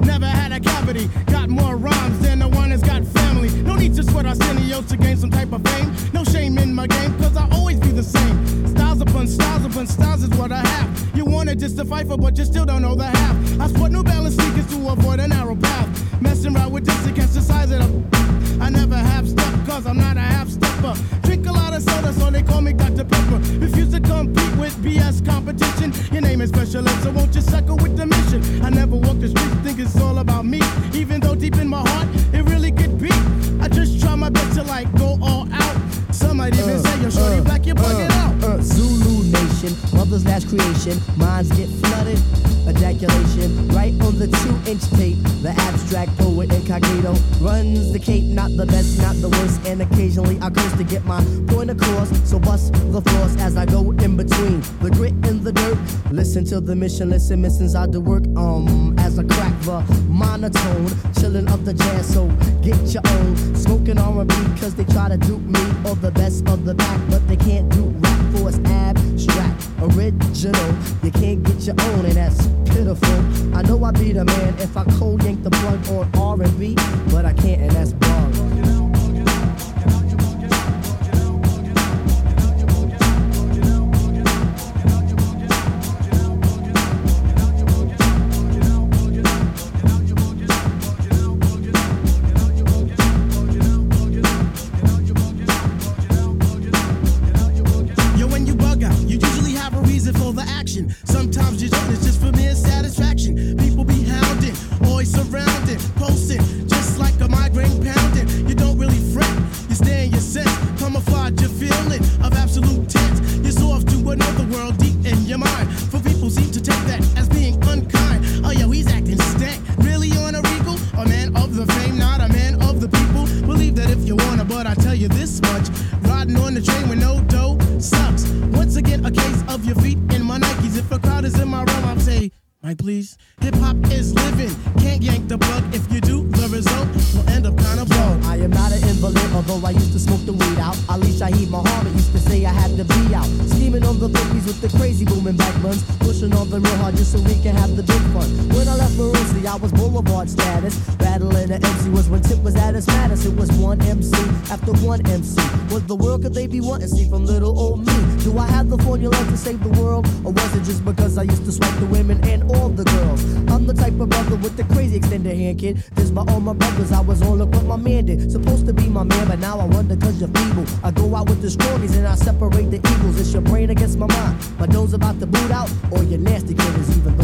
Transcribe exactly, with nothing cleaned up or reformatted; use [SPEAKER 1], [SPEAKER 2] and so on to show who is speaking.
[SPEAKER 1] never had a cavity. Got more rhymes than the one that's got family. No need to sweat Arsenio to gain some type of fame. No shame in my game, cause I always be the same. Styles upon styles upon styles is what I have. You wanted just to fight for, but you still don't know the half. I sport New Balance sneakers to avoid a narrow path. Messing around with this against the size of the... I never have stuff, cause I'm not a half-stepper. Drink a lot of soda, so they call me Doctor Pepper. Refuse to compete with B S competition. Your name is Special Ed, so won't you suckle with the mission? I never walk the street, think it's all about me. Even though deep in my heart, it really could be. I just try my best to like go all out. Some might even uh, say, yo, shorty uh, black, you're bugging uh, out. Uh, Zulu Nation, mother's last creation. Minds get flooded, ejaculation. Right on the two-inch tape, the abstract poet incognito runs the cape, not the best, not the worst. And occasionally I curse to get my point across. So bust the floors as I go in between the grit and the dirt. Listen to the mission, listen, missions I do work. Um, as I crack the monotone, chillin' up the jazz, so get your own. Smoking R and B, cause they try to dupe me or the best of the pack, but they can't do rap for it's abstract, original. You can't get your own, and that's pitiful. I know I be the man if I cold yank the plug on R and B, but I can't, and that's bug. Sometimes you don't, it's just for mere satisfaction. People be hounding, always surrounding, posting, just like a migraine pounding. You don't really fret, you stay in your sense, camouflage your feeling of absolute tense. You're so off to another world deep in your mind. For people seem to take that as being unkind. Oh yo, he's acting stank, really on a regal? A man of the fame, not a man of the people. Believe that if you wanna, but I tell you this much, riding on the train with no dough sucks. Once again, a case of your feet in my Nikes. If a crowd is in my realm, I'll say, Mike, please. Hip hop is living, can't yank the plug. If you do, the result will end up kind of blown.
[SPEAKER 2] I am not an invalid, although I used to smoke the weed out. Ali Shaheed Muhammad used to say I had to be out. Scheming on the bookies with the crazy booming back buns. Pushing on the real hard just so we can have the big fun. When I left Maroosie, I was boulevard status. Battling the M C was when Tip was at its maddest. It was one M C after one M C. What the world could they be wanting to see from little old me? Do I have the formula to save the world? Or was it just because I used to swipe the women and all the girls? I'm the type of brother with the crazy extended hand, kid. This by all my brothers, I was on look what my man did. Supposed to be my man, but now I wonder cause you're feeble. I go out with the strongies and I separate the evils. It's your brain against my mind. My doe's about to boot out, or your nasty kid is even